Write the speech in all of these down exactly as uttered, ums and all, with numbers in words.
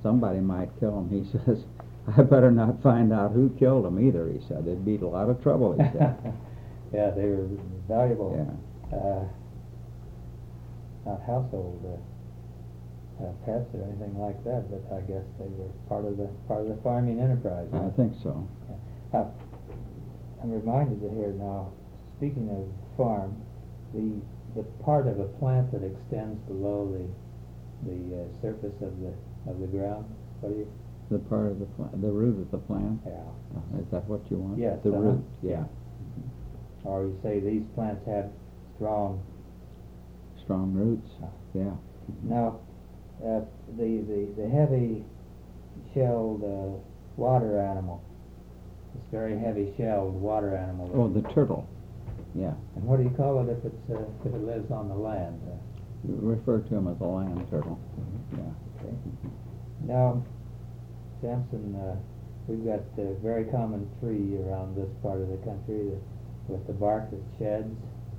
somebody might kill him. He says, I better not find out who killed him either, he said. It'd be a lot of trouble, he said. Yeah, they were valuable. Yeah. Uh, not household uh, uh, pets or anything like that, but I guess they were part of the part of the farming enterprise. I think so. Yeah. Uh, I'm reminded of here now, speaking of farm, the the part of a plant that extends below the the uh, surface of the of the ground. What do you? The part of the plant, the root of the plant. Yeah. Uh, is that what you want? Yes. The uh-huh. root. Yeah. Or you say these plants have strong. Strong roots. Uh, Yeah. Now, uh, the the the heavy shelled uh, water animal. This very heavy shelled water animal. Oh, the turtle. Yeah. And what do you call it if it's uh, if it lives on the land? Uh, You refer to him as a land turtle. Mm-hmm. Yeah. Okay. Now, Samson, uh, we've got a very common tree around this part of the country that, with the bark that sheds.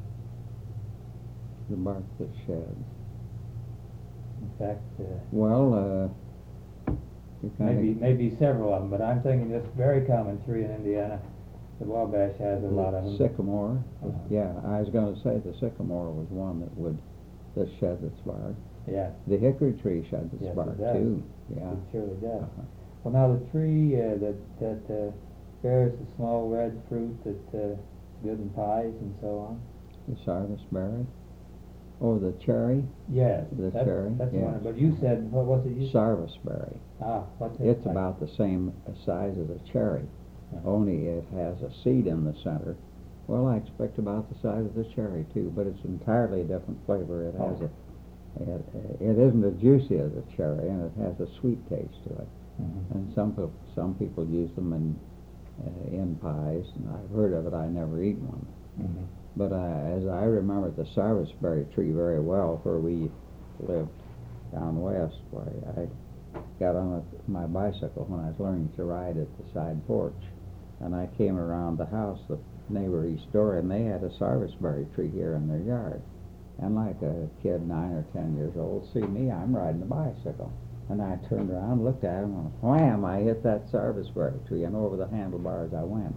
The bark that sheds. In fact, uh, Well, uh, you kind maybe of maybe several of them, but I'm thinking this very common tree in Indiana. The Wabash has a lot of them. sycamore. Uh-huh. Yeah, I was going to say the sycamore was one that would that sheds its bark. Yeah, The hickory tree sheds its Yes, it bark does. too. Yeah. it surely does. Uh-huh. Well, now the tree uh, that that uh, bears the small red fruit that uh, is good in pies and so on. The sarvisberry. Oh, the cherry. Yes, The that's, cherry, That's yes. one. But you said what was it? You said? Sarvisberry. Ah, what's it? It's like? about the same size as a cherry, Uh-huh. only it has a seed in the center. Well, I expect about the size of the cherry too, but it's entirely a different flavor. It has Oh. a it, it isn't as juicy as a cherry, and it has a sweet taste to it. Mhm. And some people some people use them in uh, in pies, and I've heard of it. I never eat one. Mhm. But uh, as I remember the sarvisberry tree very well, where we lived down west, where I got on a, my bicycle when I was learning to ride at the side porch, and I came around the house, the neighbor east door, and they had a sarvisberry tree here in their yard. And like a kid nine or ten years old, see me, I'm riding a bicycle. And I turned around, looked at him, and wham, I hit that sarvisberry tree, and over the handlebars I went.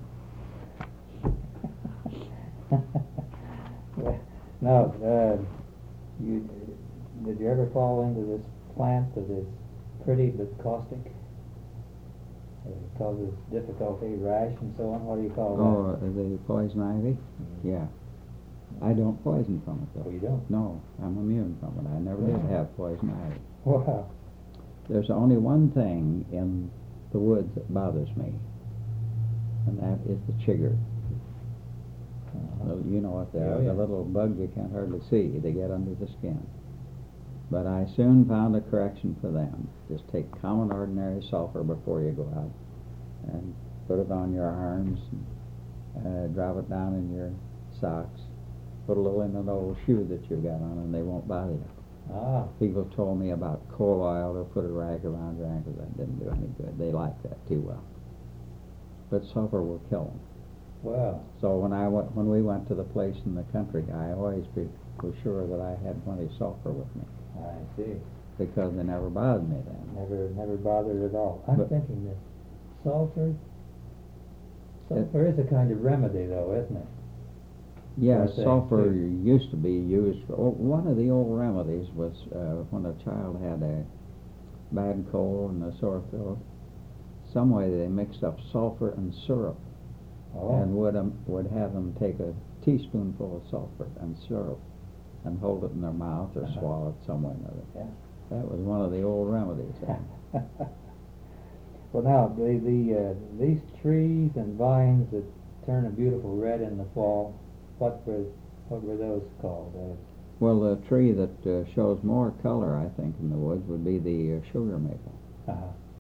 Well, now, uh, you did you ever fall into this plant that is pretty but caustic? It causes difficulty, rash, and so on. What do you call Oh, the poison ivy? that? Yeah. I don't poison from it, Oh, though. you don't? No, I'm immune from it. I never did have poison ivy. Wow. There's only one thing in the woods that bothers me, and that is the chigger. Uh-huh. Well, you know what they are, Oh, yeah. the little bugs you can't hardly see. They get under the skin. But I soon found a correction for them. Just take common ordinary sulfur before you go out and put it on your arms, and, uh, drop it down in your socks, put a little in an old shoe that you've got on, and they won't bother you. Ah, People told me about coal oil or put a rag around your ankles. That didn't do any good. They liked that too well. But sulfur will kill them. well, So when I went, when we went to the place in the country, I always be, was sure that I had plenty of sulfur with me, I see. because they never bothered me then. Never, never bothered at all. I'm But- thinking that sulfur, sulfur is a kind of remedy, though, isn't it? Yeah, Or say, sulfur too. used to be used for, oh, one of the old remedies was uh, when a child had a bad cold and a sore throat, some way they mixed up sulfur and syrup, Oh, and would um, would have them take a teaspoonful of sulfur and syrup and hold it in their mouth or Uh-huh. swallow it some way or another. yeah. That was one of the old remedies. then. Well, now the the uh, these trees and vines that turn a beautiful red in the fall, what were what were those called? Uh, Well, the tree that uh, shows more color, I think, in the woods would be the uh, sugar maple. uh